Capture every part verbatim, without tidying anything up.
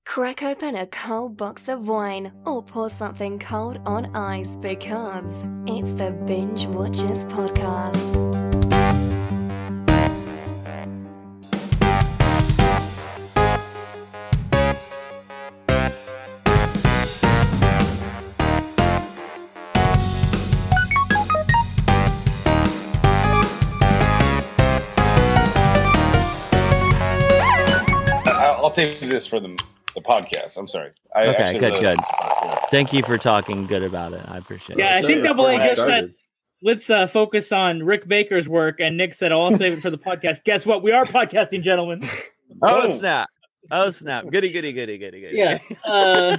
Crack open a cold box of wine or pour something cold on ice because it's the Binge Watchers Podcast. I'll save this for the, the podcast. I'm sorry. I okay, good, really good. Thank you for talking good about it. I appreciate yeah, it. Yeah, I think Double A just said, let's uh, focus on Rick Baker's work, and Nick said, oh, I'll save it for the podcast. Guess what? We are podcasting, gentlemen. Oh, oh, snap. Oh, snap. Goody, goody, goody, goody, goody. Yeah. Uh,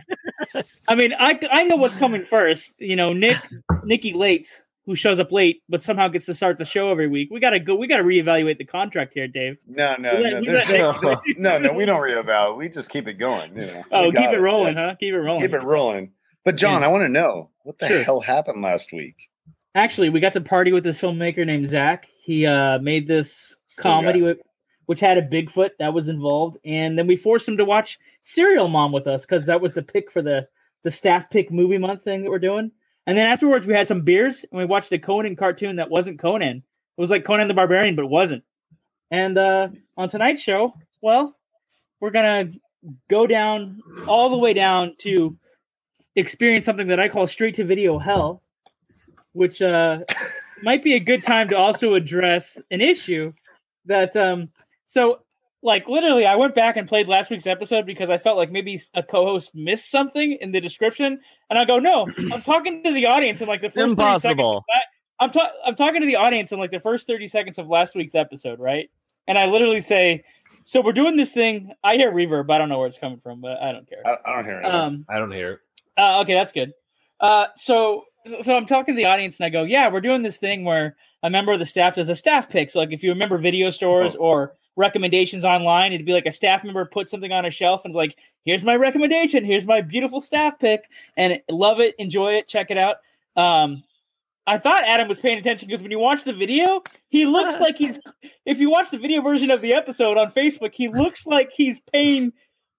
I mean, I, I know what's coming first. You know, Nick, Nikki Late, who shows up late, but somehow gets to start the show every week. We gotta go. We gotta reevaluate the contract here, Dave. No, no, we no, let, there's let, no, no, no. We don't reevaluate. We just keep it going. You know, oh, keep it, it rolling, yeah. huh? Keep it rolling. Keep it rolling. But John, yeah. I want to know what the sure. hell happened last week. Actually, we got to party with this filmmaker named Zach. He uh, made this comedy, with, which had a Bigfoot that was involved, and then we forced him to watch Serial Mom with us because that was the pick for the the staff pick movie month thing that we're doing. And then afterwards, we had some beers, and we watched a Conan cartoon that wasn't Conan. It was like Conan the Barbarian, but it wasn't. And uh, on tonight's show, well, we're going to go down, all the way down to experience something that I call straight-to-video hell, which uh, might be a good time to also address an issue that... Um, so... Like, literally, I went back and played last week's episode because I felt like maybe a co-host missed something in the description. And I go, no, I'm talking to the audience in like the first Impossible. thirty seconds. I'm, ta- I'm talking to the audience in like the first thirty seconds of last week's episode, right? And I literally say, so we're doing this thing. I hear reverb. I don't know where it's coming from, but I don't care. I, I don't hear it. Um, I don't hear it. Uh, okay, that's good. Uh, so, so I'm talking to the audience and I go, yeah, we're doing this thing where a member of the staff does a staff pick. So like if you remember video stores oh. or recommendations online, it'd be like a staff member put something on a shelf and it's like, here's my recommendation, here's my beautiful staff pick, and love it, enjoy it, check it out. Um, I thought Adam was paying attention because when you watch the video, he looks like he's, if you watch the video version of the episode on Facebook, he looks like he's paying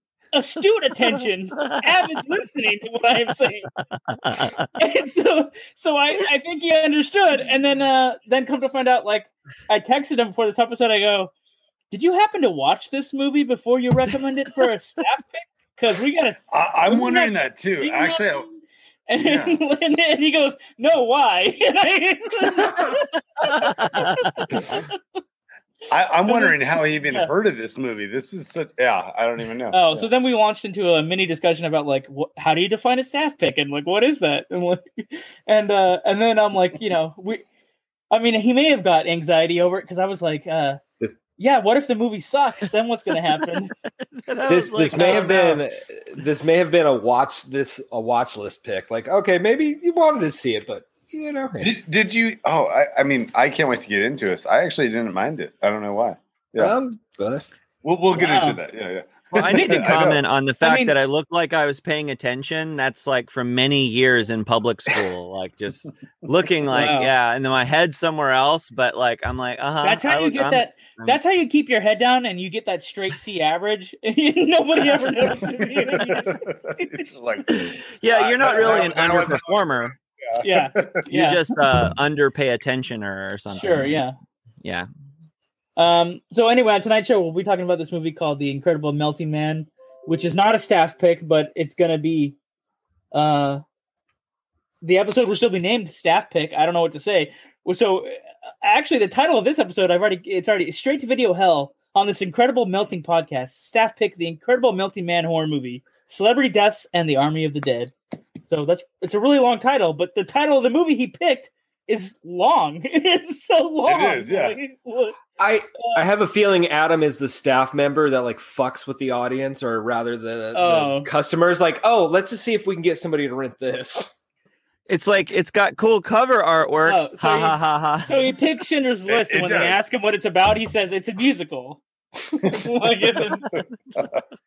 astute attention, avid listening to what I am saying. And so, so I, I think he understood. And then, uh, then come to find out, like, I texted him before this episode. I go, did you happen to watch this movie before you recommend it for a staff pick? Because we got to. I'm wondering that too. Actually, I, and, yeah. and, and he goes, "No, why?" I, I'm wondering how he even yeah. heard of this movie. This is such. Yeah, I don't even know. Oh, yeah. so then we launched into a mini discussion about like, wh- how do you define a staff pick, and like, what is that? And like, and uh, and then I'm like, you know, we. I mean, he may have got anxiety over it because I was like. uh Yeah, what if the movie sucks? Then what's going to happen? this like, this may oh, have no. been this may have been a watch this a watch list pick. Like, okay, maybe you wanted to see it, but you know. Did, did you? Oh, I, I mean, I can't wait to get into this. I actually didn't mind it. I don't know why. Yeah, um, but we'll we'll get wow. into that. Yeah, yeah. Well, I need to comment on the fact I mean, that I look like I was paying attention. That's like from many years in public school, like just looking like, wow. yeah, and then my head's somewhere else, but like, I'm like, uh-huh. That's how I you look, get I'm, that. I'm, that's how you keep your head down and you get that straight C average. Nobody ever notices you. It's like, yeah, you're not uh, really an I, I, underperformer. Yeah. yeah. You just uh, under pay attention or, or something. Sure, yeah. Yeah. Um. So anyway, on tonight's show, we'll be talking about this movie called The Incredible Melting Man, which is not a staff pick, but it's going to be uh, the episode will still be named staff pick. I don't know what to say. So actually the title of this episode, I've already, it's already straight to video hell on this incredible melting podcast, staff pick, The Incredible Melting Man horror movie, celebrity deaths and the army of the dead. So that's, it's a really long title, but the title of the movie he picked is long. It's so long. It is, yeah. Like, I uh, I have a feeling Adam is the staff member that like fucks with the audience, or rather the, oh. the customers. Like, oh, let's just see if we can get somebody to rent this. It's like it's got cool cover artwork. Oh, so ha he, ha ha ha. So he picks Schindler's List, It- and it when they does. ask him what it's about, he says it's a musical. Like, it's a-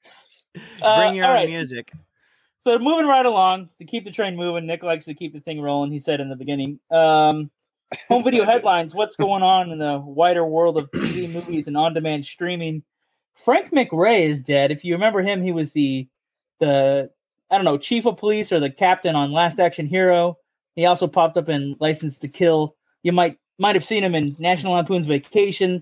Uh, Bring your all own right. music. So moving right along to keep the train moving, Nick likes to keep the thing rolling. He said in the beginning, um, home video headlines. What's going on in the wider world of T V, movies, and on-demand streaming? Frank McRae is dead. If you remember him, he was the the I don't know chief of police or the captain on Last Action Hero. He also popped up in License to Kill. You might might have seen him in National Lampoon's Vacation,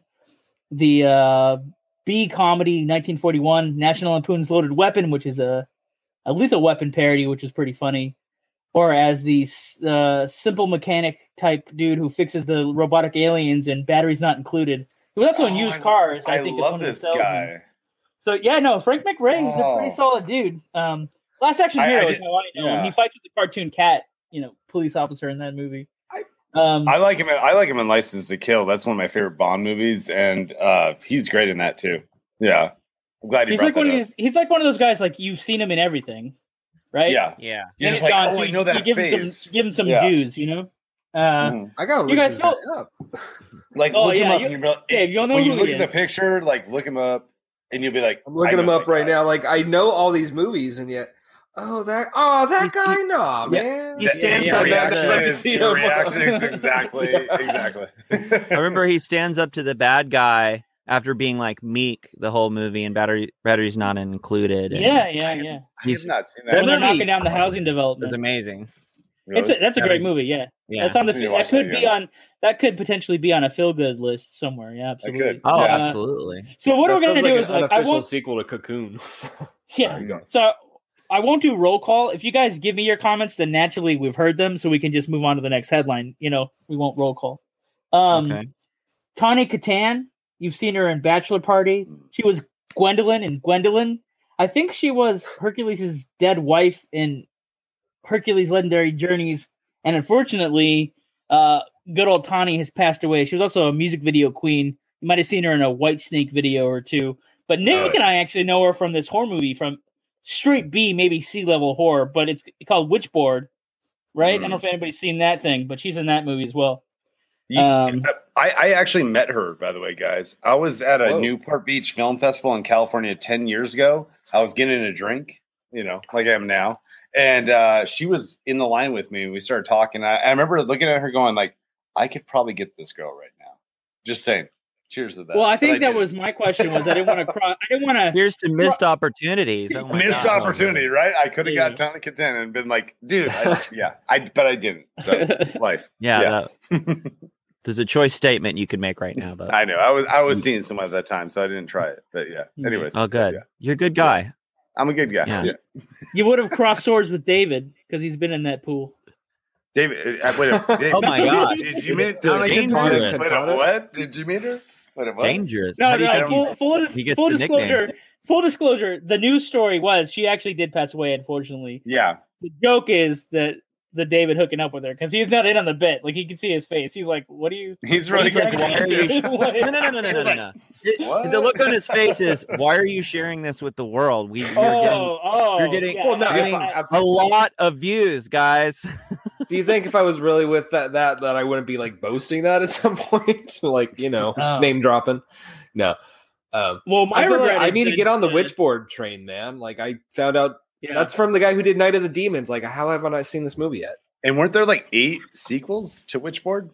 the uh, B comedy nineteen forty-one, National Lampoon's Loaded Weapon, which is a, a Lethal Weapon parody, which is pretty funny. Or as the uh, simple mechanic type dude who fixes the robotic aliens and Batteries Not Included. He was also oh, in Used I, Cars. I, I think love one this of the guy. So yeah, no, Frank McRae is oh. a pretty solid dude. Um, Last Action I, Hero I is how I know yeah. him. He fights with the cartoon cat, you know, police officer in that movie. I, um, I like him. In, I like him in License to Kill. That's one of my favorite Bond movies, and uh, he's great in that too. Yeah, I'm glad you he's brought like that one of up. these. He's like one of those guys like you've seen him in everything, right? Yeah, Yeah. You're And just he's like, gone, oh, so I you, know that you give him face. some, give him some Yeah. dues, you know. Uh, Mm. I gotta look You guys this know- guy up. Like Oh, look yeah, him up. you- and you'll be like, Dave, you'll know when who you look he at the is. picture, like look him up, and you'll be like, I'm looking I him know up that right guy. now. Like I know all these movies, and yet, oh that, oh that He's- guy, he- nah, yeah, man. he stands Your up reaction to the- is- your reaction is exactly, exactly. I remember he stands up to the bad guy after being like meek the whole movie, and battery batteries not included. And yeah, yeah, yeah. I have not seen That When that. they're movie knocking down the housing it development, was amazing. it's a, that's a great Batteries- movie. Yeah, Yeah. that's on the. I need to That watch could that be again. on. That could potentially be on a feel good list somewhere. Yeah, absolutely. could. Oh, Yeah. absolutely. So what That we're gonna feels do like is an like I unofficial won't. sequel to Cocoon. Yeah. There you go. So I won't do roll call. If you guys give me your comments, then naturally we've heard them, so we can just move on to the next headline. You know, we won't roll call. Um, Okay. Tawny Katan, you've seen her in Bachelor Party. She was Gwendolyn in Gwendolyn. I think she was Hercules' dead wife in Hercules' Legendary Journeys. And unfortunately, uh, good old Tawny has passed away. She was also a music video queen. You might have seen her in a White Snake video or two. But Nick Oh, yeah. and I actually know her from this horror movie, from straight B, maybe C-level horror, but it's called Witchboard, right? I don't know if anybody's seen that thing, but she's in that movie as well. You- Um, I, I actually met her, by the way, guys. I was at a Whoa. Newport Beach Film Festival in California ten years ago. I was getting a drink, you know, like I am now. And uh, she was in the line with me. And we started talking. I, I remember looking at her going like, I could probably get this girl right now. Just saying. Cheers to that. well, I But think that didn't. was my question. Was I didn't want to cross. I didn't want to. Here's to missed opportunities. Oh my Missed God. opportunity, right? I could have Yeah. got Tony Katan and been like, dude, I, yeah, I, but I didn't. So life. Yeah. Yeah. that- there's a choice statement you could make right now, though. I know. I was I was seeing someone at that time, so I didn't try it. But yeah. Anyways. Oh, good. Yeah. You're a good guy. I'm a good guy. Yeah. Yeah. You would have crossed swords with David because he's been in that pool. David, uh, wait a Dave, Oh my did- God. Did you meet Dude, Tony dangerous. Katan? Wait a Katana? what? Did you meet her? Wait a what? Dangerous. No, How do you no. think Full, he's- full, dis- he gets full the nickname? disclosure. Full disclosure. The news story was she actually did pass away. Unfortunately, Yeah. the joke is that the David hooking up with her because he's not in on the bit. Like you can see his face. He's like, "What are you?" He's really He's like, good. why are you? What? No, no, no, no, no, no, no, no. What? The look on his face is, why are you sharing this with the world? We, you're getting Oh, oh, you're getting- yeah, Well, no, I- getting I- if a lot of views, guys. Do you think if I was really with that that that I wouldn't be like boasting that at some point, like you know, Oh. name dropping? No. Um, well, my I feel like regret I is need to that- get on the that- Witchboard train, man. Like I found out Yeah. that's from the guy who did Night of the Demons. Like, how have I not seen this movie yet? And weren't there like eight sequels to Witchboard?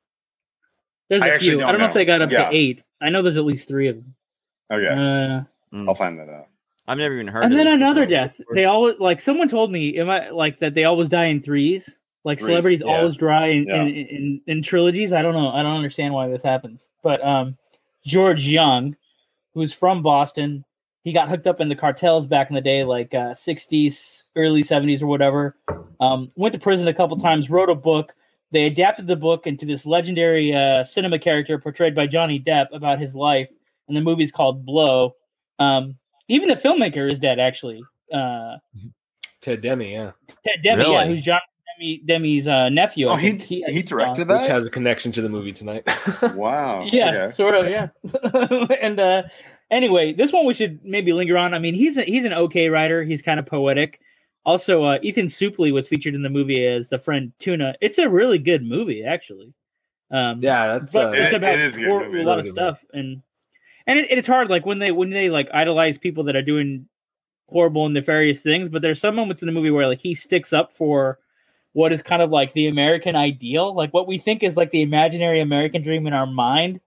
There's I a actually few. don't I don't know know. if they got up Yeah. to eight. I know there's at least three of them. Okay. Uh, Mm. I'll find that out. I've never even heard. and of then this another before. death. They always like someone told me, am I like that? They always die in threes. Like Threes, celebrities yeah. always die in, Yeah. in, in in trilogies. I don't know. I don't understand why this happens. But um, George Young, who's from Boston, he got hooked up in the cartels back in the day, like uh, sixties, early seventies, or whatever. Um, went to prison a couple times. Wrote a book. They adapted the book into this legendary uh, cinema character portrayed by Johnny Depp about his life, and the movie's called Blow. Um, even the filmmaker is dead, actually. Uh, Ted Demi, yeah, Ted Demi, yeah, Really? who's John Demi, Demi's uh, nephew. I Oh, he think. he directed which that. has a connection to the movie tonight. Wow. Yeah, Okay. sort of, yeah. and uh, anyway, this one we should maybe linger on. I mean, he's a, he's an okay writer. He's kind of poetic. Also, uh, Ethan Suplee was featured in the movie as the friend Tuna. It's a really good movie, actually. Um, yeah, that's but uh, it's It- about it is a good hor- movie. a lot Really of good stuff, and and it, it's hard. Like when they when they like idolize people that are doing horrible and nefarious things, but there's some moments in the movie where like he sticks up for what is kind of like the American ideal, like what we think is like the imaginary American dream in our mind.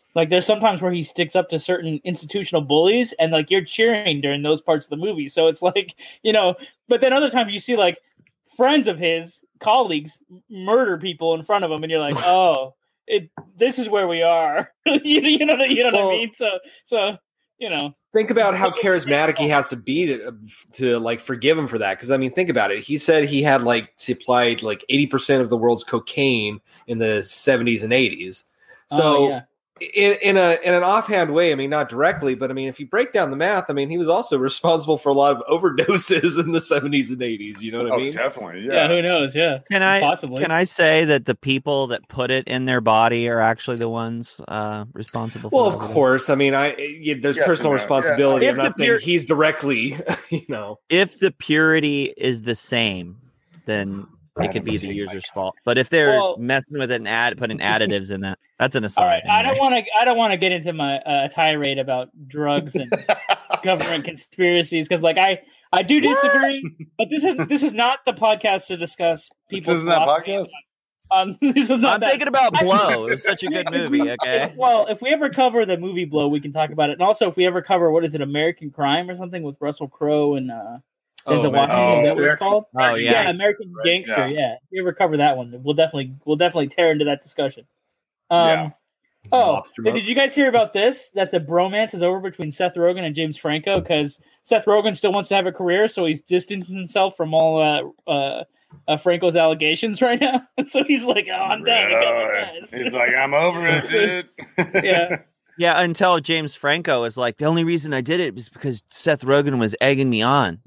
Like there's sometimes where he sticks up to certain institutional bullies, and like you're cheering during those parts of the movie. So it's like, you know, but then other times you see like friends of his, colleagues, murder people in front of him, and you're like, oh, it. This is where we are. you, you know, you know well, what I mean? So, so you know. Think about how charismatic he has to be to, to like forgive him for that. Because I mean, think about it. He said he had like supplied like eighty percent of the world's cocaine in the seventies and eighties. So. Oh, yeah. In, in a in an offhand way, I mean, not directly, but I mean, if you break down the math, I mean, he was also responsible for a lot of overdoses in the seventies and eighties. You know what oh, I mean? Definitely, yeah. Yeah, who knows? Yeah, Can I possibly? Can I say that the people that put it in their body are actually the ones uh, responsible? Well, for of overdose? course. I mean, I yeah, there's Yes personal and no. responsibility. Yeah. I'm If not the saying pure- he's directly, you know. If the purity is the same, then it could be the user's fault. But if they're Well- messing with it and add putting additives in that, that's an aside. All right, I don't anyway. want to. I don't want to get into my uh, tirade about drugs and government conspiracies because, like, I I do disagree. But this is this is not the podcast to discuss people's isn't that philosophies. podcast? Um, this is not. I'm that. thinking about Blow. It's such a good movie. Okay. If- well, if we ever cover the movie Blow, we can talk about it. And also, if we ever cover what is it, American Crime or something with Russell Crowe and uh, Denzel Oh, Washington, oh, is that what it's called? Oh Yeah, yeah. American Right, Gangster. yeah. Yeah. if we ever cover that one, we'll definitely we'll definitely tear into that discussion. Um, Yeah. Oh, Lobster did mouth. you guys hear about this? That the bromance is over between Seth Rogen and James Franco because Seth Rogen still wants to have a career, so he's distanced himself from all uh, uh, uh, Franco's allegations right now. so he's like, "Oh, I'm done." Really? He's like, I'm over it, dude. Yeah. Yeah, until James Franco is like, the only reason I did it was because Seth Rogen was egging me on.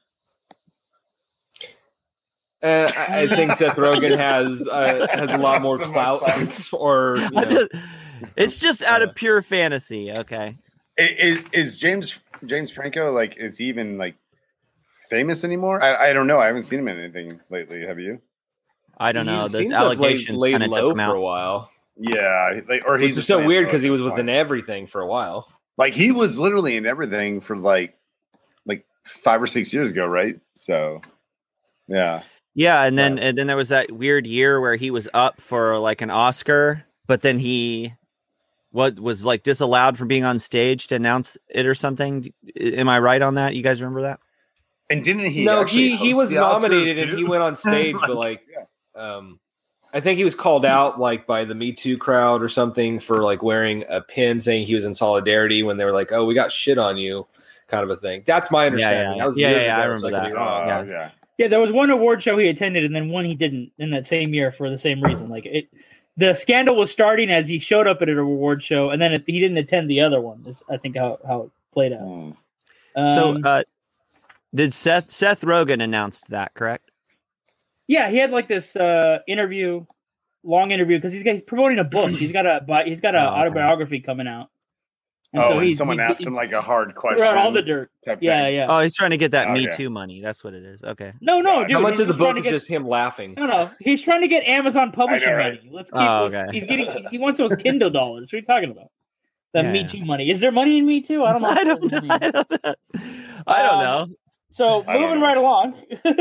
Uh, I I think Seth Rogen has uh, has a lot more That's clout, my or you I know, just- it's just out Yeah. of pure fantasy. Okay. Is is James James Franco like is he even like famous anymore? I, I don't know. I haven't seen him in anything lately. Have you? I don't he know. Those seems to have laid, allegations laid kind of low took him for a out. while. Yeah, like or Which he's is so just weird playing because he at was this within point. everything for a while. Like he was literally in everything for like like five or six years ago, right? So yeah. Yeah, and then and then there was that weird year where he was up for like an Oscar, but then he what was like disallowed from being on stage to announce it or something. Am I right on that? You guys remember that? And didn't he? no, actually he he host was the Oscars, nominated and too? he went on stage, but like, Yeah. um, I think he was called out like by the Me Too crowd or something for like wearing a pin saying he was in solidarity when they were like, "Oh, we got shit on you," kind of a thing. That's my understanding. yeah. That was Yeah, years yeah, I ago, so remember could be that. wrong. Oh, Yeah. yeah. Yeah, there was one award show he attended, and then one he didn't in that same year for the same reason. Like it, the scandal was starting as he showed up at an award show, and then it, he didn't attend the other one. Is I think how how it played out. Hmm. so Um, uh did Seth Seth Rogen announce that, correct? yeah, he had like this uh, interview, long interview, because he's, got- he's promoting a book. He's got a bi- he's got an Oh, okay. autobiography coming out. Oh, and he's- someone he- asked he- him like a hard threw question. out all the dirt. type Yeah, thing. yeah. Oh, he's trying to get that Oh, Me yeah. Too money. That's what it is. Okay. no, no, Yeah, dude. How much he's of the just trying book to is get- just him laughing? No, no, he's trying to get Amazon publishing right? money. Let's keep. Oh, let's- okay. He's getting. He wants those Kindle dollars. What are you talking about? The Yeah, Me yeah. Too money. Is there money in Me Too? I don't know. I don't know. I don't know. I don't Um, know. So I don't moving know. right along,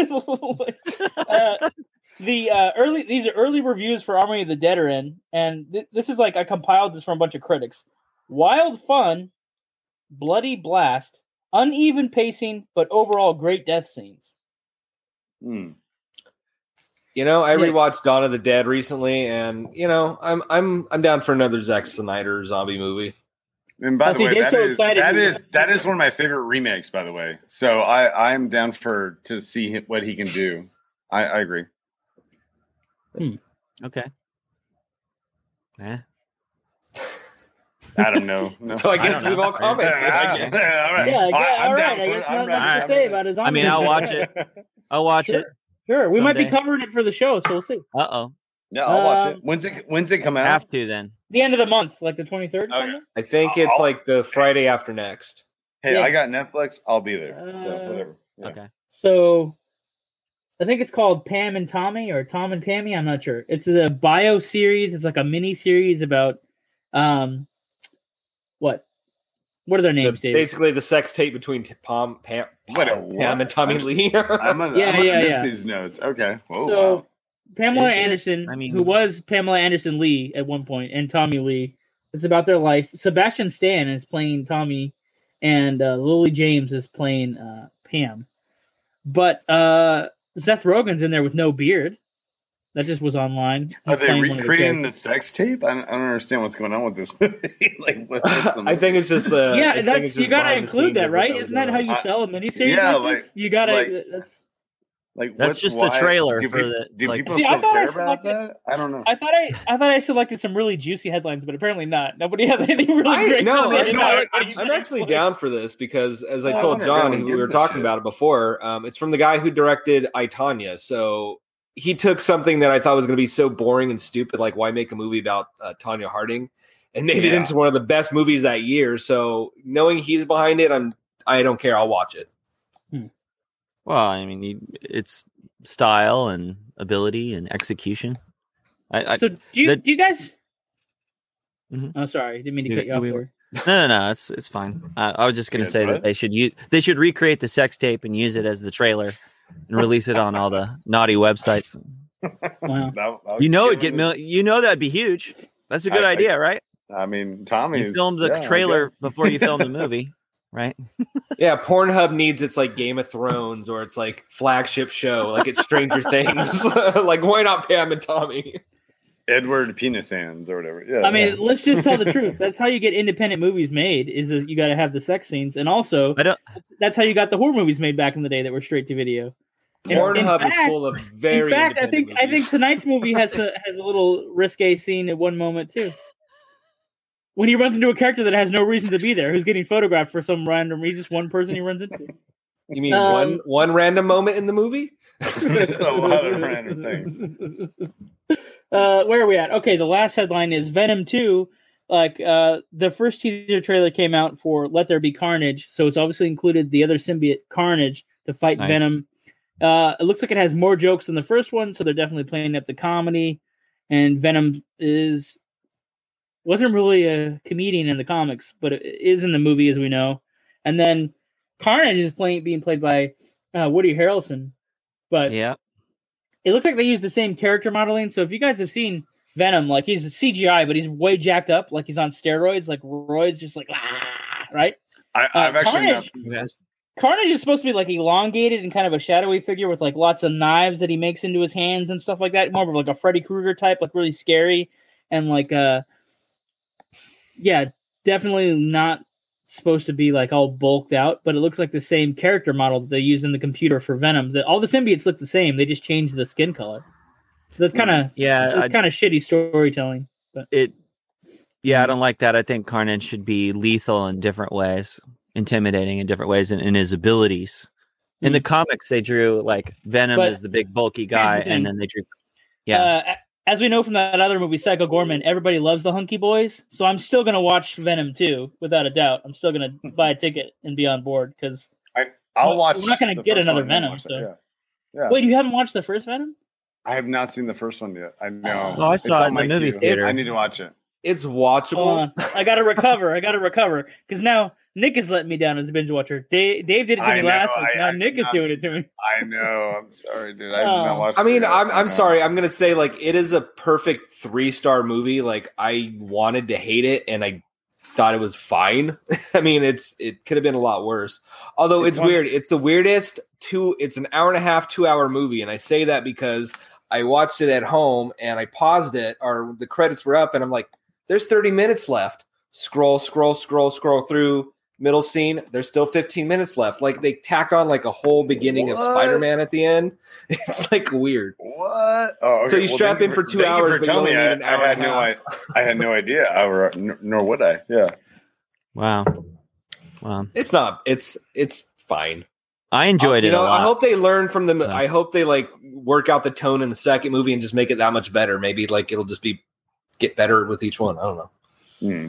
uh, the uh, early these are early reviews for Army of the Dead are in, and th- this is like I compiled this from a bunch of critics. Wild fun, bloody blast, uneven pacing, but overall great death scenes. Hmm. You know, I Yeah. rewatched Dawn of the Dead recently, and you know, I'm I'm I'm down for another Zack Snyder zombie movie. And by Oh, the see, way, Dave's that so is, excited that he- is that is one of my favorite remakes. By the way, so I I'm down for to see him, what he can do. I, I agree. Okay. Eh. Adam, no. no. So I guess don't we've know. all commented. I guess. all right. Yeah, yeah, I- I'm all down right. I for guess it. I'm not much down to for say it. about his. I mean, I'll watch it. I'll watch Sure. it. Sure, we might be Someday. covering it for the show, so we'll see. Uh oh. Yeah, I'll watch Um, it. When's it when's it come out? Have to then. The end of the month, like the twenty third. Okay. I think it's I'll- like the Friday after next. Hey, Yeah. I got Netflix. I'll be there. so Uh, whatever. Yeah. Okay. So, I think it's called Pam and Tommy or Tom and Pammy. I'm not sure. It's the bio series. It's like a mini series about, um, what? What are their names, The- Dave? basically, the sex tape between T- Pam, Pam, What a Pam, what? Pam and Tommy Lee. I'm on, Yeah, I'm on yeah, yeah. these notes. Okay. Whoa, so, wow. Pamela Is it? Anderson, I mean- who was Pamela Anderson Lee at one point, and Tommy Lee, It's about their life. Sebastian Stan is playing Tommy, and uh, Lily James is playing uh, Pam. But uh, Seth Rogen's in there with no beard. That just was online. He's Are they playing one of the recreating the, characters. sex tape? I don't, I don't understand what's going on with this movie. like, what, what's the I think it's just uh, I yeah, think that's it's you just gotta behind the include scenes that, of what right? was Isn't that going how you on. sell a miniseries Yeah, like this? like- You gotta. like- that's. like That's what's- just the why- trailer do for peop- the- Do like- people See, I still thought I care about selected- that? I don't know. I thought I, I thought I selected some really juicy headlines, but apparently not. Nobody has anything really I, great. no, to say I, no, about I, it. I'm actually down for this because, as I I told wonder if John, anyone who we were gives a talking shit. about it before, um, it's from the guy who directed I, Tonya. So he took something that I thought was going to be so boring and stupid, like why make a movie about uh, Tanya Harding, and made it Yeah. into one of the best movies that year. So knowing he's behind it, I'm I don't care. I'll watch it. Well, I mean, you, it's style and ability and execution. I, I So do you the- do you guys? Mhm. Oh, sorry, didn't mean to You- cut you off we- there. no, no, no, it's it's fine. Uh, I was just going to Yeah, say go that ahead. they should use they should recreate the sex tape and use it as the trailer and release it on all the naughty websites. Wow. That- that You know, would it get kill mil- you know that'd be huge. That's a good I- I- idea, right? I mean, Tommy You filmed the yeah, I trailer guess. before you filmed the movie, right? Yeah, Pornhub needs its like Game of Thrones or its like flagship show, like it's Stranger Things. Like why not Pam and Tommy? Edward Penis Hands or whatever. Yeah. I mean, let's just tell the truth. That's how you get independent movies made. Is that you got to have the sex scenes, and also I don't. that's how you got the horror movies made back in the day that were straight to video. In- in Pornhub is fact- full of very. In fact, I think independent I think movies. tonight's movie has a has a little risque scene at one moment too. When he runs into a character that has no reason to be there, who's getting photographed for some random, he's just one person he runs into. You mean Um, one one random moment in the movie? It's a lot of random things. Uh, where are we at? Okay, the last headline is Venom two. Like uh, the first teaser trailer came out for Let There Be Carnage, so it's obviously included the other symbiote Carnage to fight Nice. Venom. Uh, it looks like it has more jokes than the first one, so they're definitely playing up the comedy. And Venom is wasn't really a comedian in the comics, but it is in the movie, as we know. And then Carnage is playing being played by uh, Woody Harrelson, but Yeah, it looks like they use the same character modeling. So if you guys have seen Venom, like he's C G I, but he's way jacked up, like he's on steroids, like Roy's just like ah, right. I, I've Uh, actually not Carnage- Okay. Carnage is supposed to be like elongated and kind of a shadowy figure with like lots of knives that he makes into his hands and stuff like that. More of like a Freddy Krueger type, like really scary and like uh, yeah, definitely not supposed to be like all bulked out. But it looks like the same character model that they used in the computer for Venom. The, all the symbiotes look the same. They just changed the skin color. So that's kind of yeah. it's I, kind of shitty storytelling. But it. Yeah, I don't like that. I think Carnage should be lethal in different ways, intimidating in different ways, and in his abilities. In the comics, they drew like Venom But as the big bulky here's guy, the thing. and then they drew. Yeah, Uh, as we know from that other movie, Psycho Gorman, everybody loves the hunky boys. So I'm still going to watch Venom two, without a doubt. I'm still going to buy a ticket and be on board because. I, I'll We're watch. not gonna the get first another one and then Venom, watch it, so- Yeah. Yeah. Wait, you haven't watched the first Venom? I have not seen the first one yet. I know. Oh, I It's saw it on in my the movie queue. theater. I need to watch it. It's watchable. Hold on. I got to recover. I got to recover because now Nick is letting me down as a binge watcher. Dave, Dave did it to I me know, last week. I- Now I Nick is not- doing it to me. I know. I'm sorry, dude. I did Oh. not watch. I it mean, yet. I'm I I'm know. sorry. I'm gonna say like it is a perfect three star movie. Like I wanted to hate it, and I thought it was fine. I mean, it's it could have been a lot worse. Although It's it's, one- weird. It's the weirdest two. It's an hour and a half, two hour movie, and I say that because I watched it at home and I paused it, or the credits were up, and I'm like, "There's thirty minutes left." Scroll, scroll, scroll, scroll through. Middle scene, there's still fifteen minutes left. Like they tack on like a whole beginning of What? Spider-Man at the end. It's like weird. What? Oh, okay. So you strap thank in for two thank you hours, for but you telling only me. need I, an I hour had and a no, I, half. I had no idea. I were, n- nor would I. Yeah. wow, wow. It's not. It's it's fine. I enjoyed you it know, a lot. I hope they learn from the. Yeah. I hope they like work out the tone in the second movie and just make it that much better. Maybe like it'll just be get better with each one. I don't know. Hmm.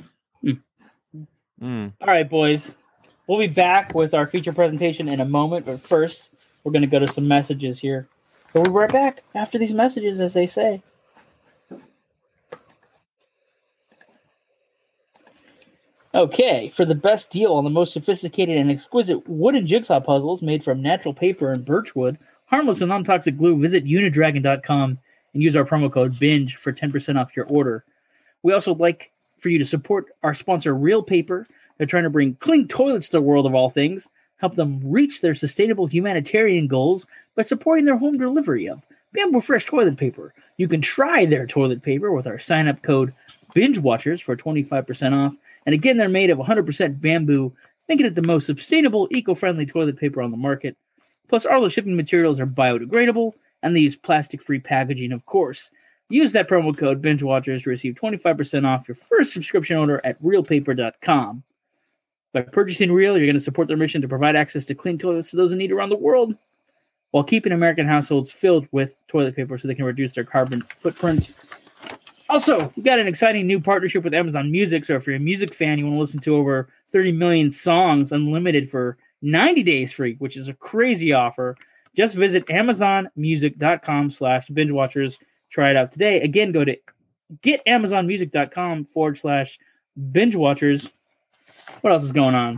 Mm. All right, boys. We'll be back with our feature presentation in a moment, but first, we're going to go to some messages here. So we'll be right back after these messages, as they say. Okay, for the best deal on the most sophisticated and exquisite wooden jigsaw puzzles made from natural paper and birchwood, harmless and non-toxic glue, visit unidragon dot com and use our promo code BINGE for ten percent off your order. We also like for you to support our sponsor, Real Paper. They're trying to bring clean toilets to the world of all things, help them reach their sustainable humanitarian goals by supporting their home delivery of Bamboo Fresh toilet paper. You can try their toilet paper with our sign-up code BingeWatchers for twenty-five percent off. And again, they're made of one hundred percent bamboo, making it the most sustainable, eco-friendly toilet paper on the market. Plus, all the shipping materials are biodegradable, and they use plastic-free packaging, of course. Use that promo code BingeWatchers to receive twenty-five percent off your first subscription order at real paper dot com. By purchasing Real, you're going to support their mission to provide access to clean toilets to those in need around the world, while keeping American households filled with toilet paper so they can reduce their carbon footprint. Also, we've got an exciting new partnership with Amazon Music, so if you're a music fan, you want to listen to over thirty million songs unlimited for ninety days free, which is a crazy offer, just visit amazonmusic.com slash binge-watchers. Try it out today. Again, go to getamazonmusic.com forward slash binge-watchers. What else is going on?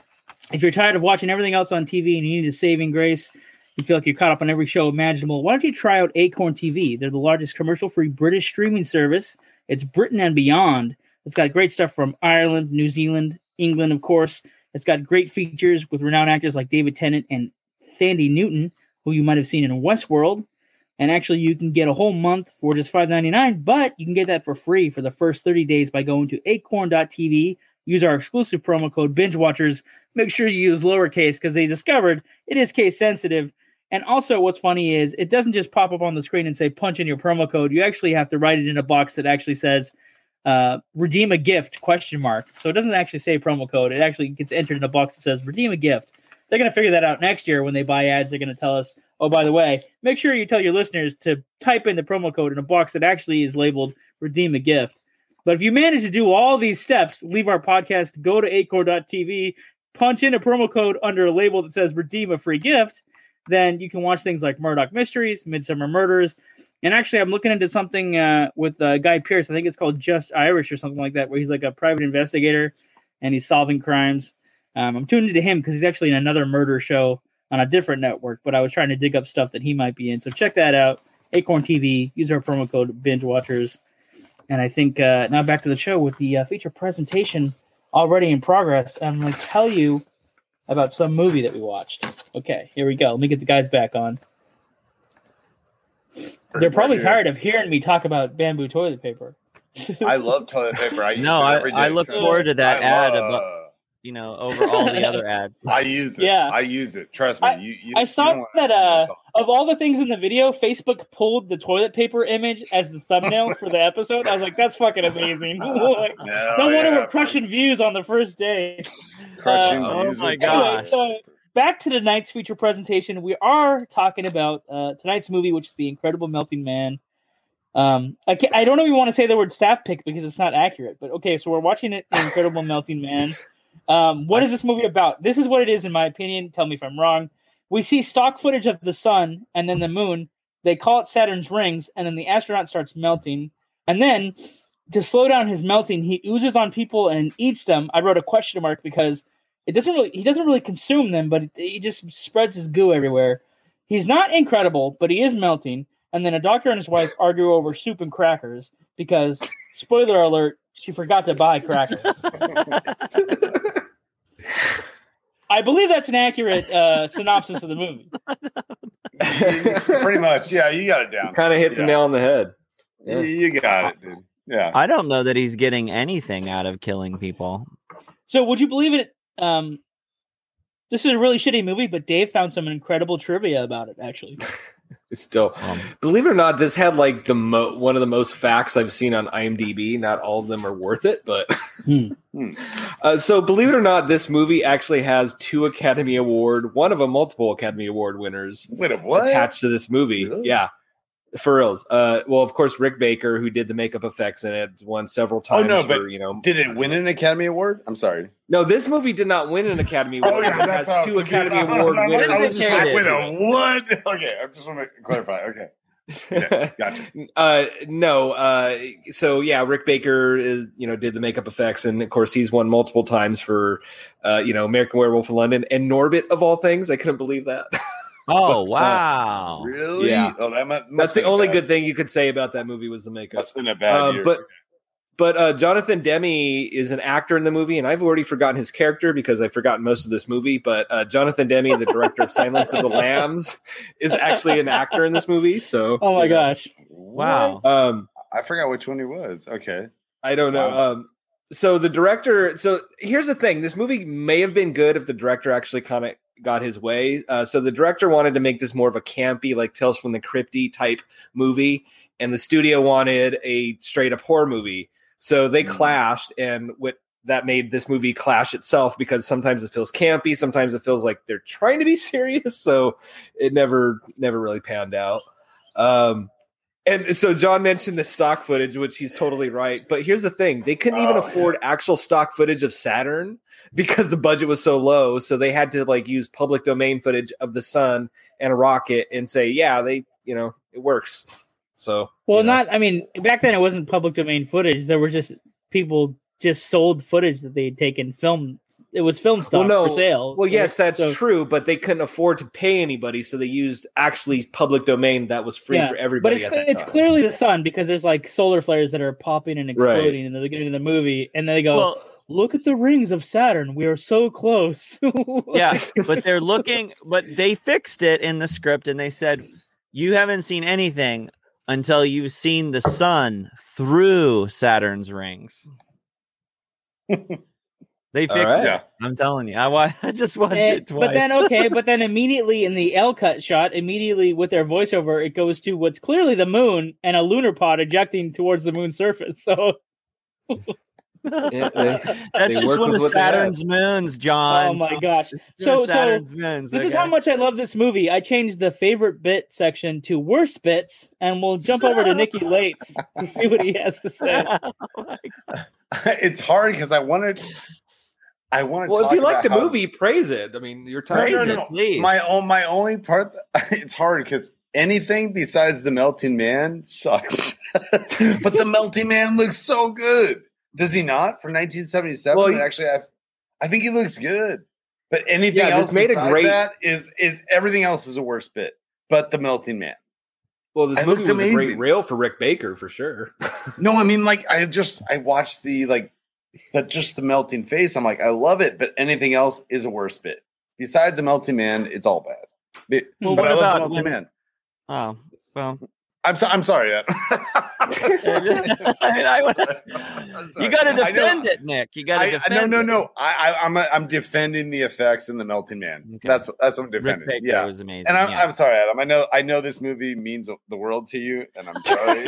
If you're tired of watching everything else on T V and you need a saving grace, you feel like you're caught up on every show imaginable, why don't you try out Acorn T V? They're the largest commercial-free British streaming service. It's Britain and beyond. It's got great stuff from Ireland, New Zealand, England, of course. It's got great features with renowned actors like David Tennant and Thandie Newton, who you might have seen in Westworld. And actually, you can get a whole month for just five dollars and ninety-nine cents, but you can get that for free for the first thirty days by going to acorn dot t v. Use our exclusive promo code BingeWatchers. Make sure you use lowercase because they discovered it is case sensitive. And also what's funny is it doesn't just pop up on the screen and say punch in your promo code. You actually have to write it in a box that actually says uh, redeem a gift question mark. So it doesn't actually say promo code. It actually gets entered in a box that says redeem a gift. They're going to figure that out next year when they buy ads. They're going to tell us, oh, by the way, make sure you tell your listeners to type in the promo code in a box that actually is labeled redeem a gift. But if you manage to do all these steps, leave our podcast, go to acorn dot t v, punch in a promo code under a label that says redeem a free gift, then you can watch things like Murdoch Mysteries, Midsummer Murders. And actually, I'm looking into something uh, with uh, Guy Pearce. I think it's called Just Irish or something like that, where he's like a private investigator and he's solving crimes. Um, I'm tuned into him because he's actually in another murder show on a different network, but I was trying to dig up stuff that he might be in. So check that out. Acorn T V. Use our promo code BingeWatchers. And I think uh, now back to the show with the uh, feature presentation already in progress. I'm going to tell you about some movie that we watched. Okay, here we go. Let me get the guys back on. They're probably tired of hearing me talk about bamboo toilet paper. I love toilet paper. I use no, it I, every day. I look forward to that I ad love- about, you know, over all the other ads. I use it. Yeah. I use it. Trust me. I, you, you, I you saw don't that wanna- uh, of all the things in the video, Facebook pulled the toilet paper image as the thumbnail for the episode. I was like, that's fucking amazing. Like, No, no wonder yeah. we're crushing views on the first day. Crushing Uh, views oh my with gosh. toilet So back to tonight's feature presentation. We are talking about uh, tonight's movie, which is The Incredible Melting Man. Um, I, can't, I don't even want to say the word staff pick because it's not accurate. But okay, so we're watching it, The Incredible Melting Man. Um, what is this movie about? This is what it is, in my opinion. Tell me if I'm wrong. We see stock footage of the sun and then the moon. They call it Saturn's rings, and then the astronaut starts melting. And then, to slow down his melting, he oozes on people and eats them. I wrote a question mark because it doesn't really he doesn't really consume them, but it, he just spreads his goo everywhere. He's not incredible, but he is melting. And then a doctor and his wife argue over soup and crackers because, spoiler alert, she forgot to buy crackers. I believe that's an accurate uh, synopsis of the movie. Pretty much. Yeah, you got it down. Kind of hit the Yeah. nail on the head. You, Yeah. you got it, dude. Yeah. I don't know that he's getting anything out of killing people. So would you believe it? Um, this is a really shitty movie, but Dave found some incredible trivia about it, actually. It's still, Um, believe it or not, this had like the mo- one of the most facts I've seen on IMDb. Not all of them are worth it, but Hmm. Hmm. uh, so believe it or not, this movie actually has two Academy Award, one of them multiple Academy Award winners Wait a what? attached to this movie. Really? Yeah, for reals. Uh, well, of course, Rick Baker, who did the makeup effects in it, won several Oh, times no, for but you know. Did it win an Academy Award? I'm sorry. No, this movie did not win an Academy Award. Oh, yeah, it that's has what I two was Academy confused. Award I was winners. just like, attached wait to a what? Okay, I just want to clarify. Okay. Yeah, gotcha. uh, no, uh, so yeah, Rick Baker is you know did the makeup effects, and of course he's won multiple times for uh, you know American Werewolf in London and Norbit of all things. I couldn't believe that. oh, But, uh, wow. Really? Yeah. Oh, that must, That's the been a only bad- good thing you could say about that movie was the makeup. That's been a bad Uh, year. but But uh, Jonathan Demme is an actor in the movie, and I've already forgotten his character because I've forgotten most of this movie. But uh, Jonathan Demme, the director of Silence of the Lambs, is actually an actor in this movie. So, oh my gosh, Wow. um, I forgot which one he was. Okay. I don't know. Wow. Um, so the director. So here's the thing: this movie may have been good if the director actually kind of got his way. Uh, so the director wanted to make this more of a campy, like Tales from the Crypty type movie, and the studio wanted a straight up horror movie. So they clashed, and what that made this movie clash itself because sometimes it feels campy, sometimes it feels like they're trying to be serious. So it never, never really panned out. Um, and so John mentioned the stock footage, which he's totally right. But here's the thing: they couldn't even Oh, afford actual stock footage of Saturn because the budget was so low. So they had to like use public domain footage of the sun and a rocket and say, yeah, they, you know, it works. So, well, you know. not. I mean, back then it wasn't public domain footage. There were just people just sold footage that they had taken film. It was film stock Well, no. for sale. Well, yes, that's So- true, but they couldn't afford to pay anybody, so they used actually public domain that was free Yeah, for everybody. But it's at that it's time. clearly the sun because there's like solar flares that are popping and exploding in the beginning of the movie, and then they go, Well, "Look at the rings of Saturn. We are so close." yeah, but they're looking, but they fixed it in the script and they said, you haven't seen anything until you've seen the sun through Saturn's rings. They fixed right. it. Yeah. I'm telling you. I, wa- I just watched And- it twice. but then okay, but then immediately in the L cut shot, immediately with their voiceover, it goes to what's clearly the moon and a lunar pod ejecting towards the moon's surface. So Yeah, they- That's they just work one with of what they have. Saturn's moons, John. oh my gosh. Just So one of so Saturn's moons. this is okay? how much I love this movie. I changed the favorite bit section to worst bits, and we'll jump over to Nikki Lates to see what he has to say. Oh my God. It's hard because I wanted. I want to. well, if talk you like the about how- movie, praise it. I mean, your time. Praise no, no, it, no. please. My own, my only part. It's hard because anything besides the melting man sucks. But the melting man looks so good. Does he not? For nineteen seventy-seven, Well, he- actually, I, I think he looks good. But anything Yeah, this else made a besides great- that is is everything else is a worse bit. But the melting man. Well, this It movie looked was a great amazing. reel for Rick Baker for sure. No, I mean, like I just I watched the like that just the melting face. I'm like, I love it, but anything else is a worse bit. Besides the melting man, it's all bad. But, Well, but what I love about the melting when- man. Oh, well. I'm so, I'm sorry. Ed. I mean, I wanna- I'm you sorry. got to I know- defend it, Nick. You got to I, defend no, no, it. no. I, I, I'm, a, I'm defending the effects in the melting man. Okay. That's that's what I'm Rick defending. Baker Yeah, was amazing. and I'm, yeah. I'm sorry, Adam. I know, I know this movie means the world to you, and I'm sorry.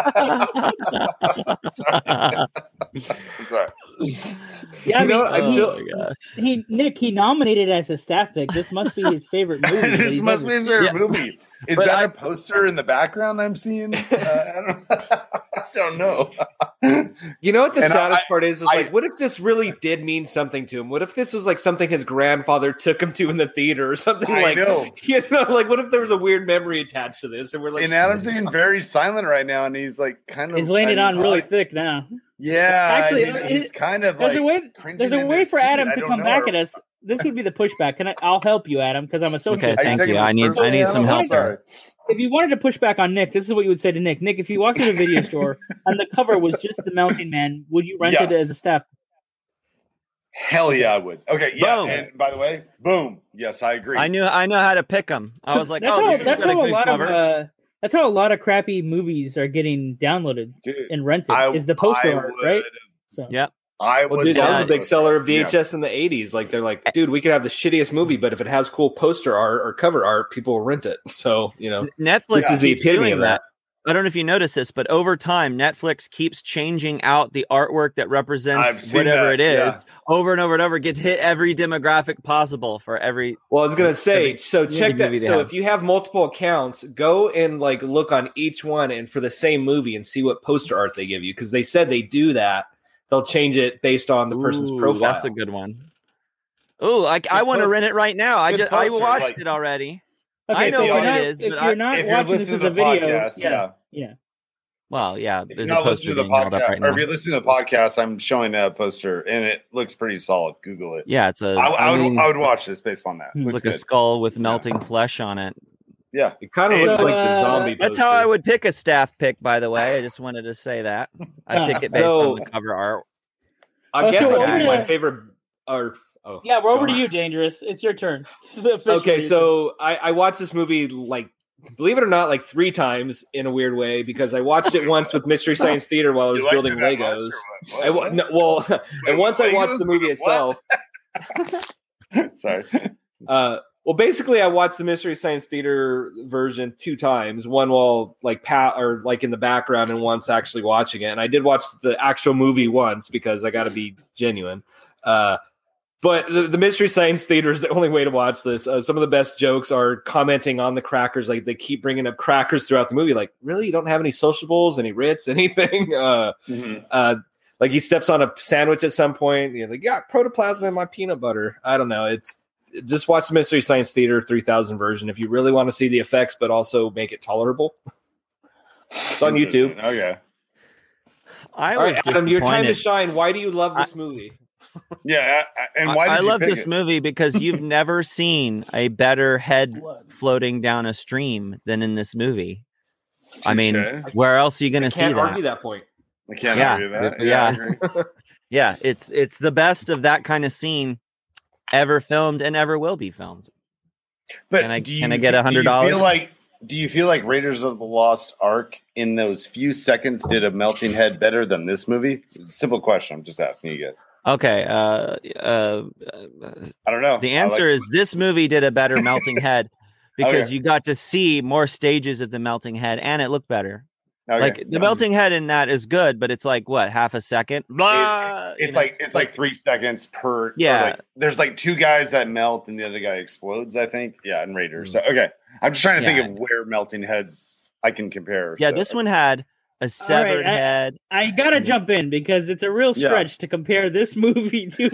I'm sorry. I'm sorry. Yeah, I You know, mean, I oh he, feel- my gosh. he Nick he nominated as a staff pick. This must be his favorite movie. that This he's must ever be his seen. favorite Yeah. movie. Is But that I- a poster in the background I'm seeing? Uh, I, don't, I don't know. You know what the And saddest I- part is? Is I- like, what if this really did mean something to him? What if this was like something his grandfather took him to in the theater or something I like? know. You know, like what if there was a weird memory attached to this? And we're like, And Adam's being very silent right now, and he's like kind of He's laying it I on mean, really I- thick now. Yeah, Actually, I mean, uh, he's it- kind of There's like a way. cringing There's a in way his for seat. Adam I to don't come know. back at us. This would be the pushback. Can I? I'll help you, Adam, because I'm a social. Okay, Are you thank taking you. this I need personally, I need Adam? some I'm help sorry. there. If you wanted to push back on Nick, this is what you would say to Nick. Nick, if you walked into a video store and the cover was just the Mountain Man, would you rent it Yes. as a staff? Hell yeah, I would. Okay, yeah. Boom. And by the way, boom. Yes, I agree. I knew I know how to pick them. I was like, that's oh, how this that's has got how a good lot cover. of uh, that's how a lot of crappy movies are getting downloaded Dude, and rented. I- is the poster I art, would- right? So Yep. I well, was. dude, that was a Yeah. big seller of V H Yeah. S in the eighties. Like they're like, dude, we could have the shittiest movie, but if it has cool poster art or cover art, people will rent it. So you know, Netflix this is the keeps epitome doing of that. I don't know if you notice this, but over time, Netflix keeps changing out the artwork that I've represents seen whatever that, it is yeah. over and over and over. Gets hit every demographic possible for every. Well, I was gonna say, Every- so every check that. movie they So have. if you have multiple accounts, go and like look on each one and for the same movie and see what poster art they give you because they said they do that. They'll change it based on the person's Ooh, profile. That's a good one. Ooh, like I Good want to poster. rent it right now. I Good just I poster, watched like- it already. okay, I know so if what you're it not, is, If but you're I- not if you're watching this listening as to a the video, podcast, yeah, yeah. yeah. Well, yeah, If there's you're a not poster listening to the being held up podcast, right or if now. you're listening to the podcast, I'm showing a poster, and it looks pretty solid. Google it. Yeah, it's a. I, I, I would, mean, I would watch this based on that. Hmm. it's Looks like a good. skull with Yeah. melting flesh on it. Yeah. It kind of So, looks like the uh, zombie. That's how I poster. would pick a staff pick, by the way. I just wanted to say that. I pick it based So- on the cover art. I Oh, guess so I'll give over you my to- favorite. Or oh, Yeah, we're over go to on. you, Dangerous. It's your turn. Officially Okay, your so I, I watched this movie like, believe it or not, like three times in a weird way because I watched it once with Mystery Science Theater while I was You liked building it that Legos. much or I, what? wa- no, well, and once I watched Legos? the movie What? itself, Sorry. uh, well, basically, I watched the Mystery Science Theater version two times. One while like pat or like in the background, and once actually watching it. And I did watch the actual movie once because I got to be genuine. Uh, but the, the Mystery Science Theater is the only way to watch this. Uh, some of the best jokes are commenting on the crackers. Like they keep bringing up crackers throughout the movie. Like, really, you don't have any Sociables, any Ritz, anything? Uh, Mhm. uh, like he steps on a sandwich at some point. You know, like, yeah, protoplasm in my peanut butter. I don't know. It's just watch the Mystery Science Theater three thousand version if you really want to see the effects, but also make it tolerable. It's on YouTube. Okay. I All was right, Adam, your time to disappointed. shine. Why do you love this movie? Yeah. I- I- And I- why did I you love pick this it? movie because you've never seen a better head Blood. floating down a stream than in this movie. I mean, Touche. where else are you going I to see can't that? argue that point. I can't Yeah. argue that. Yeah. I agree. Yeah, it's it's the best of that kind of scene ever filmed and ever will be filmed. But Can I- do you, can I get do you one hundred dollars? feel like do you feel like Raiders of the Lost Ark in those few seconds did a melting head better than this movie? Simple question. I'm just asking you guys. Okay, uh, uh, I don't know. the I answer like- is this movie did a better melting head because Okay. you got to see more stages of the melting head and it looked better. okay. Like the melting head in that is good, but it's like what, half a second? Blah, you It's know? like it's like three seconds per. or Yeah. like- there's like two guys that melt and the other guy explodes. I think. Yeah, in Raiders. Mm. So okay, I'm just trying to Yeah. think of where melting heads I can compare. Yeah, so. this one had a severed I- head. I gotta jump in because it's a real Yeah. stretch to compare this movie to.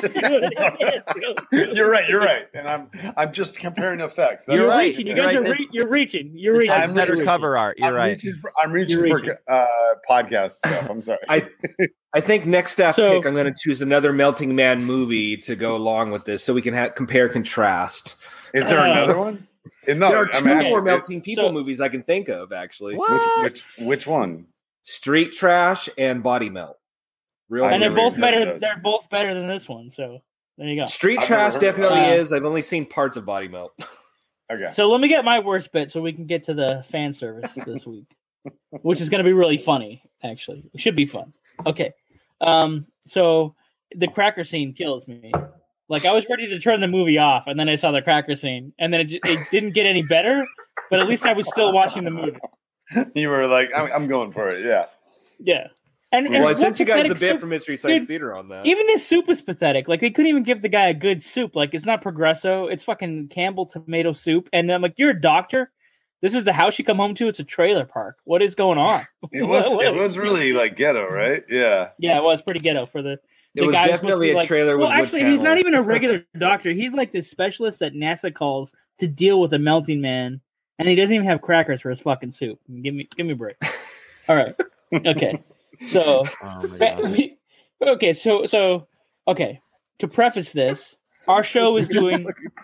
to You're right. You're right. And I'm I'm just comparing effects. That's You're You're right, reaching. You you're guys right, are this- re- you're reaching. You're This reaching. has I'm better reaching. cover art. You're I'm right. Reaching for, I'm reaching You're for reaching. uh, podcast stuff. I'm sorry. I I think next staff So- pick, I'm going to choose another Melting Man movie to go along with this, so we can ha- compare contrast. Is there Uh, another one? Uh, No, there are I'm two asking, more it- Melting People so- movies I can think of, actually. What? Which, which which one? Street Trash and Body Melt. Real I and they're never both even heard of better. those. They're both better than this one. So there you go. Street I've Trash never heard of definitely that. is. I've only seen parts of Body Melt. Okay. So let me get my worst bit so we can get to the fan service this week, which is going to be really funny. Actually, it should be fun. Okay. Um. So the cracker scene kills me. Like I was ready to turn the movie off, and then I saw the cracker scene, and then it, j- it didn't get any better. But at least I was still watching the movie. You were like, I'm, I'm going for it. Yeah. Yeah. And, and Well, I what sent you guys the pathetic bit soup- from Mystery Science Dude, Theater on that. Even the soup was pathetic. Like they couldn't even give the guy a good soup. Like it's not Progresso. It's fucking Campbell tomato soup. And I'm like, you're a doctor. This is the house you come home to. It's a trailer park. What is going on? It was What- what- it was really like ghetto, right? Yeah. Yeah, it was pretty ghetto for the. It the was guy supposed to definitely be a like- trailer with Well, wood actually, he's not panels. even a regular doctor. He's like this specialist that NASA calls to deal with a melting man, and he doesn't even have crackers for his fucking soup. Give me, give me a break. All right, okay. So, Oh my God. okay, so so okay. To preface this, our show is doing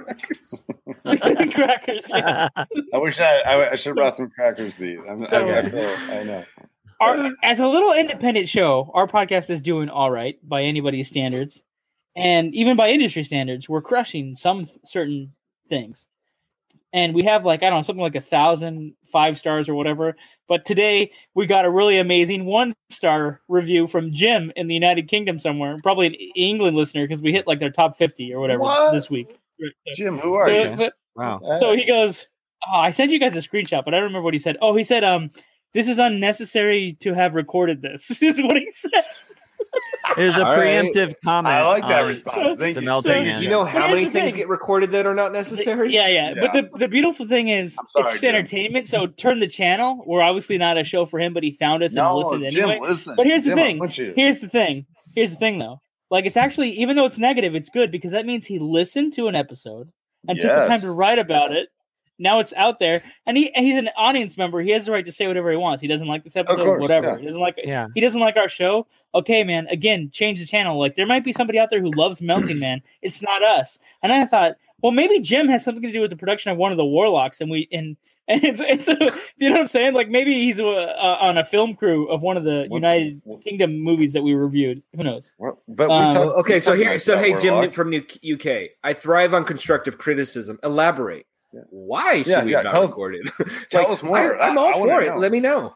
crackers. Yeah. I wish I I, I should have brought some crackers to eat. I'm, I, I, feel, I know. Our, as a little independent show, our podcast is doing all right by anybody's standards, and even by industry standards, we're crushing some th- certain things. And we have like I don't know something like a thousand five stars or whatever. But today we got a really amazing one star review from Jim in the United Kingdom somewhere, probably an England listener because we hit like their top fifty or whatever What? this week. Jim, who are So, you? so, Wow. so he goes, oh, I sent you guys a screenshot, but I don't remember what he said. Oh, he said, um, this is unnecessary to have recorded this. This is what he said. It was a All right. preemptive comment. I like that on response. Thank the you. melting Thank man. Do you know how Here's many the things thing. get recorded that are not necessary? Yeah, yeah, Yeah. But the, the beautiful thing is, I'm sorry, it's just Jim. entertainment. So turn the channel. We're obviously not a show for him, but he found us and No, listened Jim, anyway. listen. But here's the Jim, I thing. want you. Here's the thing. Here's the thing, though. Like, it's actually, even though it's negative, it's good because that means he listened to an episode and took the time Yes. to write about it. Now it's out there, and he he's an audience member. He has the right to say whatever he wants. He doesn't like this episode, course, whatever. yeah. He doesn't like Yeah. he doesn't like our show. Okay, man. Again, change the channel. Like there might be somebody out there who loves Melting Man. It's not us. And I thought, well, maybe Jim has something to do with the production of one of the Warlocks, and we and and it's it's a, you know what I'm saying? Like maybe he's a, uh, on a film crew of one of the What- United what- Kingdom movies that we reviewed. Who knows? Well, But we Um, talked, okay, we so talked here, about so that, hey, Jim Warlock. from New U K, I thrive on constructive criticism. Elaborate. Yeah. Why should Yeah, we yeah, not tell us- record it? tell Like, us more. I, I'm I- all I wanna for it. know. Let me know.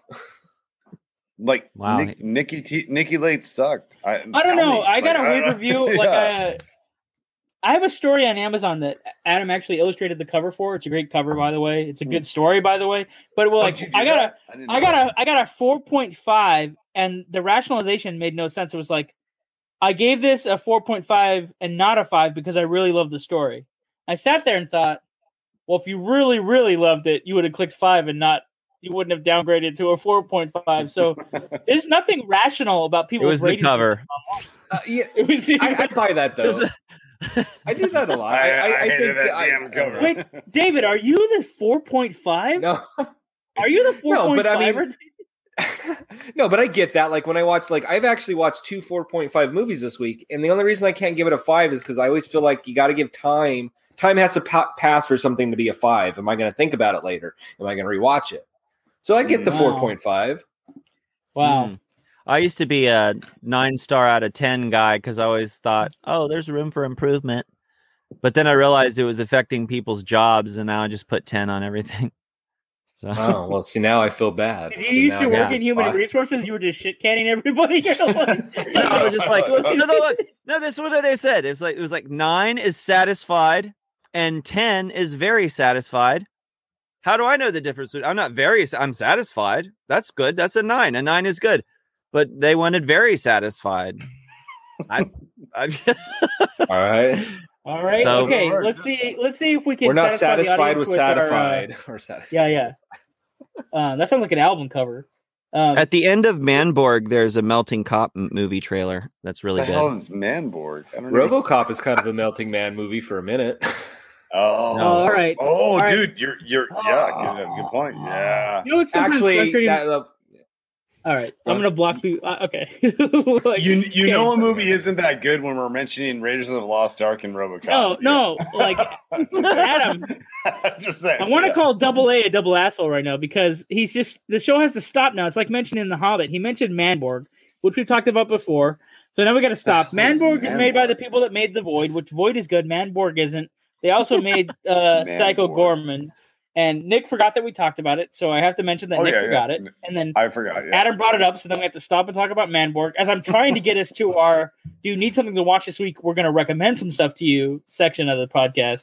Like Wow. Nick, Nikki T, Nikki Late sucked. I, I don't tell know. me. I got Like, a weird don't- review. Like Yeah. uh, I have a story on Amazon that Adam actually illustrated the cover for. It's a great cover, by the way. It's a good story, by the way. But well, Oh, like did you do I got a. that? didn't I know got that. a I got a four point five, and the rationalization made no sense. It was like I gave this a four point five and not a five because I really loved the story. I sat there and thought, well, if you really, really loved it, you would have clicked five and not you wouldn't have downgraded to a four point five. So there's nothing rational about It people. was the cover. Uh, yeah, It was, it I, I was- buy that though. I do that a lot. I, I, I, hated think that that I, damn cover. Wait, David, are you the four point five? no, Are you the four No, point but I five? mean- no, but I get that. Like when I watch, like I've actually watched two four point five movies this week, and the only reason I can't give it a five is because I always feel like you got to give time. Time has to pa- pass for something to be a five. Am I going to think about it later? Am I going to rewatch it? So I get the Wow. four point five. Wow. Hmm. I used to be a nine star out of ten guy because I always thought, oh, there's room for improvement. But then I realized it was affecting people's jobs, and now I just put ten on everything. So Oh well, see now I feel bad. Did you So used now to I work got in human five. resources? You were just shit canning everybody. You're like, No, I was just like, no, no, look, no, this is what they said. It was like it was like nine is satisfied and ten is very satisfied. How do I know the difference? I'm not very. I'm satisfied. That's good. That's a nine. A nine is good, but they wanted very satisfied. I, I All right, all right, So- okay. Let's see. Let's see if we can. we're not satisfy the satisfied audience with our, uh, satisfied or satisfied. yeah, yeah. Uh, that sounds like an album cover. Um, at the end of Manborg, there's a melting cop m- movie trailer that's really What the hell good. is Manborg? I don't know. RoboCop is kind of a melting man movie for a minute. Oh, No. all right. Oh, All right. dude, you're you're yeah, good, good point. Yeah. You know what's sometimes Actually, frustrating? that, uh, all right, I'm What? gonna block you. Uh, okay. Like, You you okay. know a movie isn't that good when we're mentioning Raiders of the Lost Ark and RoboCop. No, no. Like Adam, That's just saying. I want to yeah. call Double A a double asshole right now because he's just the show has to stop now. It's like mentioning The Hobbit. He mentioned Manborg, which we've talked about before. So now we got to stop. The hell's Manborg is made by Manborg? the people that made The Void, which Void is good. Manborg isn't. They also made uh, Psycho Manborg. Gorman, and Nick forgot that we talked about it. So I have to mention that Oh, Nick yeah, forgot yeah. it, and then I forgot. Yeah. Adam brought it up. So then we have to stop and talk about Manborg. As I'm trying to get us to our "Do you need something to watch this week?" We're going to recommend some stuff to you section of the podcast.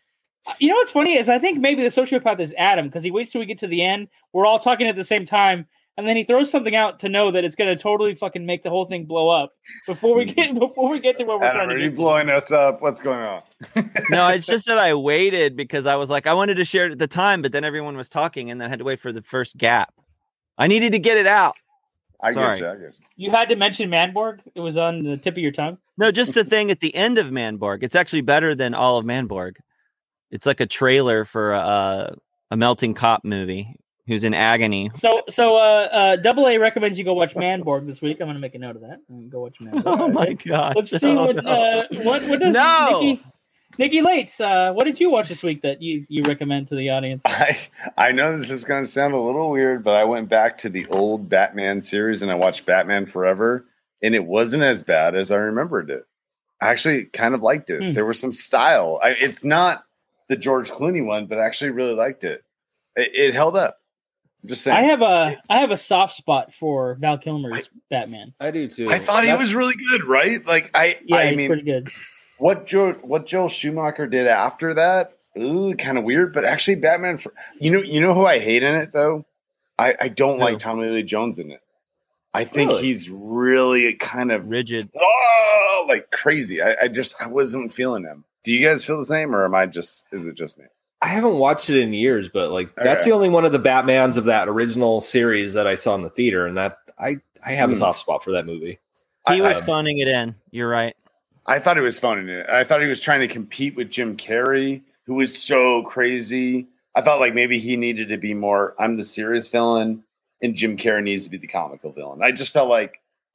You know what's funny is I think maybe the sociopath is Adam because he waits till we get to the end. We're all talking at the same time, and then he throws something out to know that it's going to totally fucking make the whole thing blow up before we get before we get to where we're Adam, trying are to you get. To. blowing us up? What's going on? No, it's just that I waited because I was like, I wanted to share it at the time, but then everyone was talking, and then I had to wait for the first gap. I needed to get it out. I Sorry. get you. I get you. You had to mention Manborg. It was on the tip of your tongue. No, just the thing at the end of Manborg. It's actually better than all of Manborg. It's like a trailer for a, a melting cop movie who's in agony. So, so uh, uh, Double A recommends you go watch Manborg this week. I'm going to make a note of that. And go watch Manborg. Oh my Okay. gosh! Let's see Oh, what, no. uh, what what does No! Nikki Nikki Lates. Uh, what did you watch this week that you you recommend to the audience? I I know this is going to sound a little weird, but I went back to the old Batman series and I watched Batman Forever, and it wasn't as bad as I remembered it. I actually kind of liked it. Hmm. There was some style. I, it's not the George Clooney one, but I actually really liked it. It, it held up. I'm just saying. I have a I have a soft spot for Val Kilmer's Batman. I do too. I thought he That- was really good, right? Like I, Yeah, I he's mean, pretty good. what Joe, what Joel Schumacher did after that, kind of weird. But actually, Batman, for, you know, you know who I hate in it though. I, I don't Who? like Tommy Lee Jones in it. I think Really? he's really kind of Rigid. oh, like crazy. I, I just I wasn't feeling him. Do you guys feel the same, or am I just? Is it just me? I haven't watched it in years, but like that's Okay. the only one of the Batmans of that original series that I saw in the theater, and that I I have a Hmm. soft spot for that movie. He I, was I, phoning it in. You're right. I thought he was phoning it. I thought he was trying to compete with Jim Carrey, who was so crazy. I thought like maybe he needed to be more. I'm the serious villain, and Jim Carrey needs to be the comical villain. I just felt like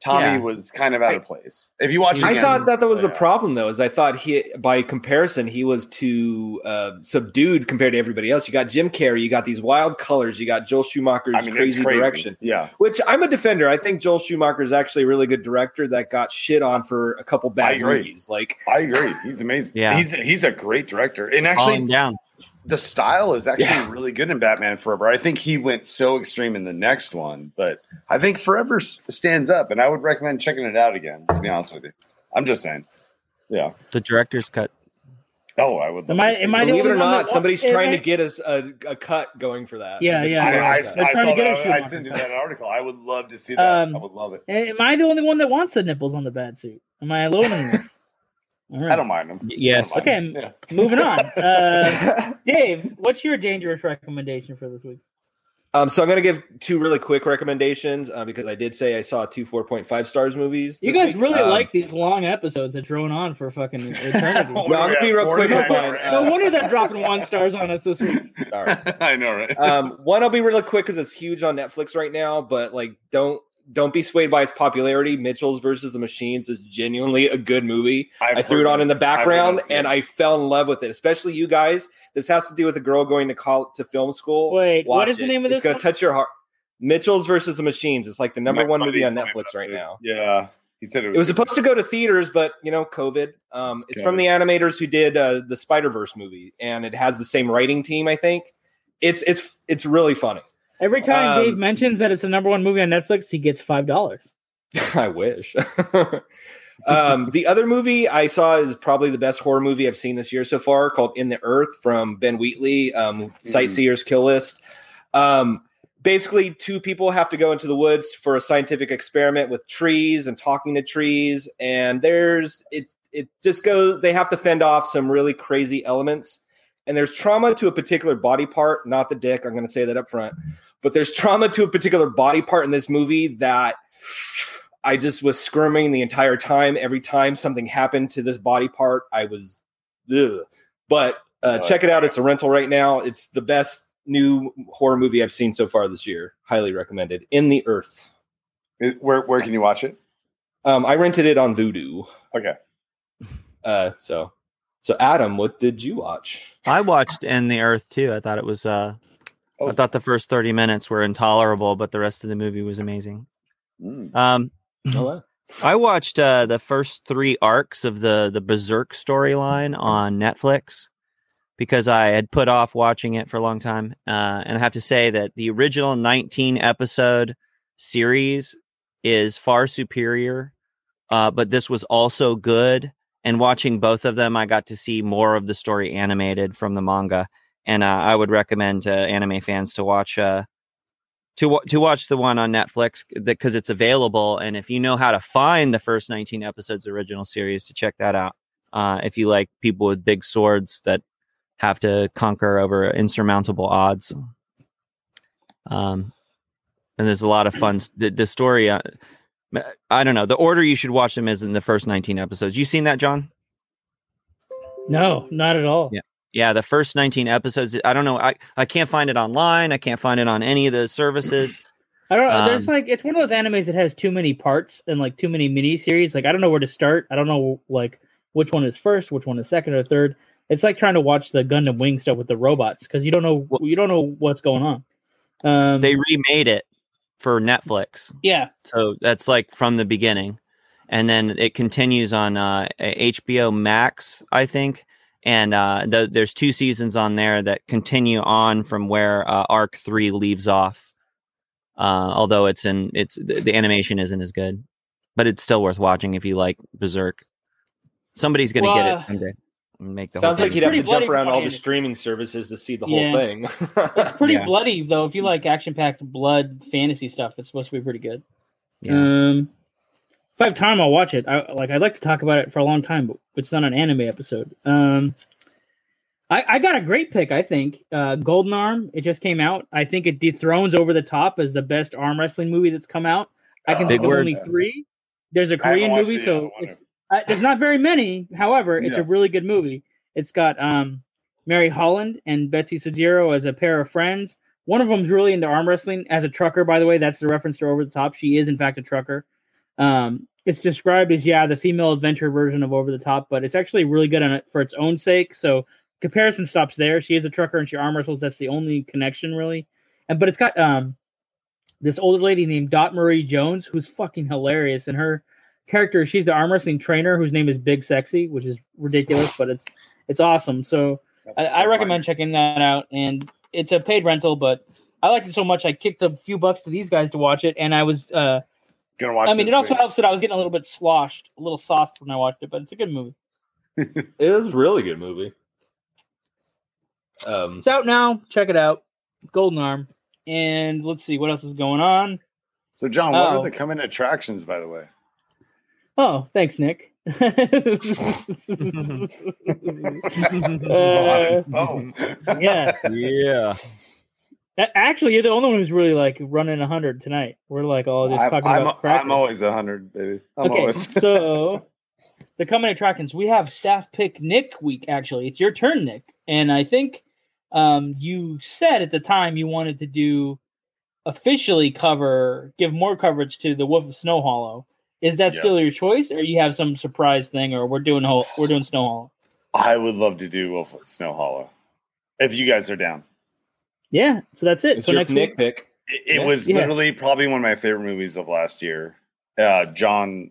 Tommy Yeah. was kind of out of place. If you watch it I again, thought that that was yeah. the problem, though, is I thought he, by comparison, he was too uh, subdued compared to everybody else. You got Jim Carrey, you got these wild colors, you got Joel Schumacher's I mean, it's crazy, crazy direction. Yeah. Which I'm a defender. I think Joel Schumacher is actually a really good director that got shit on for a couple I bad agree. movies. Like, I agree. He's amazing. Yeah. He's he's a great director. And Calm actually, down. the style is actually Yeah. really good in Batman Forever. I think he went so extreme in the next one, but I think Forever s- stands up, and I would recommend checking it out again, to be honest with you. I'm just saying. Yeah. The director's cut. Oh, I would love Am I- to see am I that. the believe it or only one not, that- somebody's am trying I- to get us a, a cut going for that. Yeah, The yeah, I, Schumacher I, I, cut. They're I trying saw to get that. us I Schumacher sent you cut. that article. I would love to see that. Um, I would love it. Am I the only one that wants the nipples on the bad suit? Am I alone in this? All right. I don't mind them. Y- yes. I don't mind Okay. them. Moving on. Uh, Dave, what's your dangerous recommendation for this week? Um, so I'm going to give two really quick recommendations uh, because I did say I saw two four point five stars movies. You this guys week. really Um, like these long episodes that drone on for fucking eternity. What No, do I'm we gonna be have, real quick forty-nine with mine. right No now? wonder they're dropping one stars on us this week. All right. I know, right? Um, one I'll be really quick because it's huge on Netflix right now, but like don't don't be swayed by its popularity. Mitchell's versus the Machines is genuinely a good movie. I've I threw heard it on in the that's- I've heard background that's good. and I fell in love with it, especially you guys. This has to do with a girl going to call to film school. Wait, what Watch is the it. name of It's this going one? to touch your heart. Mitchell's versus the Machines. It's like the number My one buddy movie on told me Netflix about right this. now. Yeah, he said it was. It was good. supposed to go to theaters, but you know, COVID. Um, it's from the animators who did uh, the Spider Verse movie, and it has the same writing team. I think it's it's it's really funny. Every time Um, Dave mentions that it's the number one movie on Netflix, he gets five dollars. I wish. um, the other movie I saw is probably the best horror movie I've seen this year so far, called In the Earth from Ben Wheatley, um, Sightseer's Kill List. Um, basically, two people have to go into the woods for a scientific experiment with trees and talking to trees, and there's it. It just goes. They have to fend off some really crazy elements, and there's trauma to a particular body part, not the dick. I'm going to say that up front, but there's trauma to a particular body part in this movie that I just was squirming the entire time. Every time something happened to this body part, I was, ugh. But uh, Oh, check it out. It's a rental right now. It's the best new horror movie I've seen so far this year. Highly recommended. In the Earth. It- Where where can you watch it? Um, I rented it on Vudu. Okay. Uh, so, so Adam, what did you watch? I watched In the Earth too. I thought it was. Uh, Oh. I thought the first thirty minutes were intolerable, but the rest of the movie was amazing. Mm. Um, Oh, I watched uh, the first three arcs of the the Berserk storyline on Netflix because I had put off watching it for a long time, uh, and I have to say that the original nineteen episode series is far superior. Uh, but this was also good, and watching both of them, I got to see more of the story animated from the manga, and uh, I would recommend uh, anime fans to watch. Uh, To, wa- to watch the one on Netflix because it's available, and if you know how to find the first nineteen episodes of the original series, to check that out. Uh, if you like people with big swords that have to conquer over insurmountable odds, um, and there's a lot of fun. The, the story, uh, I don't know. The order you should watch them is in the first nineteen episodes. You seen that, John? No, not at all. Yeah. Yeah, the first nineteen episodes. I don't know. I, I can't find it online. I can't find it on any of the services. I don't know. There's Um, like it's one of those animes that has too many parts and like too many mini series. Like I don't know where to start. I don't know like which one is first, which one is second or third. It's like trying to watch the Gundam Wing stuff with the robots because you don't know you don't know what's going on. Um, They remade it for Netflix. yeah, So that's like from the beginning. And then it continues on uh, H B O Max, I think. And uh, the, there's two seasons on there that continue on from where uh, Arc three leaves off. Uh, although it's in, it's the, the animation isn't as good, but it's still worth watching if you like Berserk. Somebody's gonna Well, get uh, it someday. And make the Sounds whole like thing. you'd have pretty to jump bloody around all the beforehand. streaming services to see the Yeah. whole thing. it's pretty Yeah. bloody though. If you like action-packed blood fantasy stuff, it's supposed to be pretty good. Yeah. Um, if I have time, I'll watch it. I like. I'd like to talk about it for a long time, but it's not an anime episode. Um, I, I got a great pick. I think uh, Golden Arm. It just came out. I think it dethrones Over the Top as the best arm wrestling movie that's come out. I can Oh, think of word. only three. There's a I haven't Korean watched movie, it yet. I so wanna- it's, uh, there's not very many. However, it's Yeah. a really good movie. It's got um, Mary Holland and Betsy Sugiro as a pair of friends. One of them's really into arm wrestling as a trucker, by the way. That's the reference to Over the Top. She is, in fact, a trucker. Um, it's described as yeah the female adventure version of Over the Top, but it's actually really good on it for its own sake. So comparison stops there. She is a trucker and she arm wrestles. That's the only connection really. And but it's got um this older lady named Dot Marie Jones who's fucking hilarious, and her character, she's the arm wrestling trainer whose name is Big Sexy, which is ridiculous, but it's it's awesome. So That's, I, I that's recommend fine. checking that out. And it's a paid rental, but I liked it so much I kicked a few bucks to these guys to watch it, and I was uh Gonna watch. I mean, this it also week. helps that I was getting a little bit sloshed, a little sauced when I watched it, but it's a good movie. It was a really good movie. Um, It's out now. Check it out. Golden Arm. And let's see what else is going on. So, John, what Oh. are the coming attractions, by the way? Oh, thanks, Nick. uh, oh, yeah. Yeah. A- Actually, you're the only one who's really like running a hundred tonight. We're like all just I'm, talking I'm, about crackers. I'm always a hundred, baby. I'm Okay, always. so the coming attractions, we have staff pick Nick week. Actually, it's your turn, Nick, and I think um, you said at the time you wanted to do officially cover, give more coverage to the Wolf of Snow Hollow. Is that still Yes. your choice, or you have some surprise thing, or we're doing whole, we're doing Snow Hollow? I would love to do Wolf of Snow Hollow if you guys are down. Yeah, so that's it. it's so your next Nick week, pick. It, it Yeah. was Yeah. literally probably one of my favorite movies of last year. Uh, John,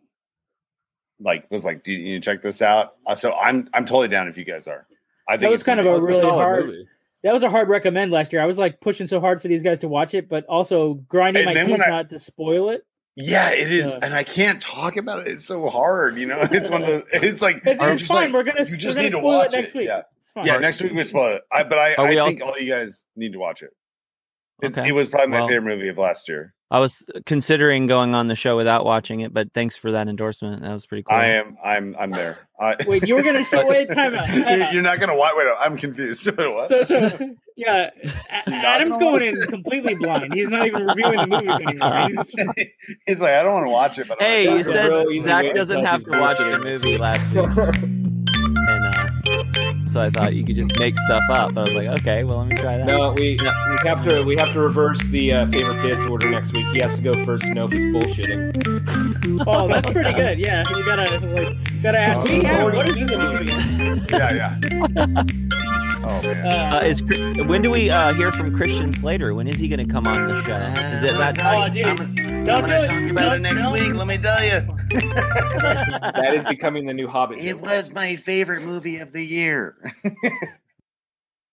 like, was like, "Do you need to check this out?" Uh, so I'm I'm totally down if you guys are. I think That was it's gonna kind be of a awesome. really solid hard- movie. that was a hard recommend last year. I was like pushing so hard for these guys to watch it, but also grinding And my then teeth when I- not to spoil it. Yeah, it is, Yeah. and I can't talk about it. It's so hard, you know. It's one of those. It's like It's, I'm it's just fine. like, we're gonna you we're just gonna need to spoil it watch next it. week. Yeah. It's fine. Yeah, next week we spoil it. I, but I, Are I we think also- all you guys need to watch it. It, Okay. it was probably my Well- favorite movie of last year. I was considering going on the show without watching it, but thanks for that endorsement. That was pretty cool. I am. I'm. I'm there. I, Wait, you were gonna show wait time out. Time You're, out. you're not gonna watch. Wait, I'm confused. Wait, what? So, so yeah, A- You're not Adam's gonna going in completely blind. He's not even reviewing the movies anymore. He's just- He's like, I don't want to watch it. But I'm Hey, like, you That's a said real easy way Zach to doesn't tell have he's to watch the bullshitting. movie last week, and uh, so I thought you could just make stuff up. I was like, okay, well, let me try that. No, we we have to we have to reverse the uh, favorite bits order next week. He has to go first to know if he's bullshitting. oh, that's pretty good. Yeah, we gotta like gotta ask. We have what already is seen this the movie? yeah, yeah. Oh man. Uh, Uh, is Chri- when do we uh, hear from Christian Slater? When is he going to come on the show? Is it that oh, time? dude, I'm, don't I'm do gonna it. talk about Don't- it next don't- week. Let me tell you. That is becoming the new Hobbit. It joke. was my favorite movie of the year.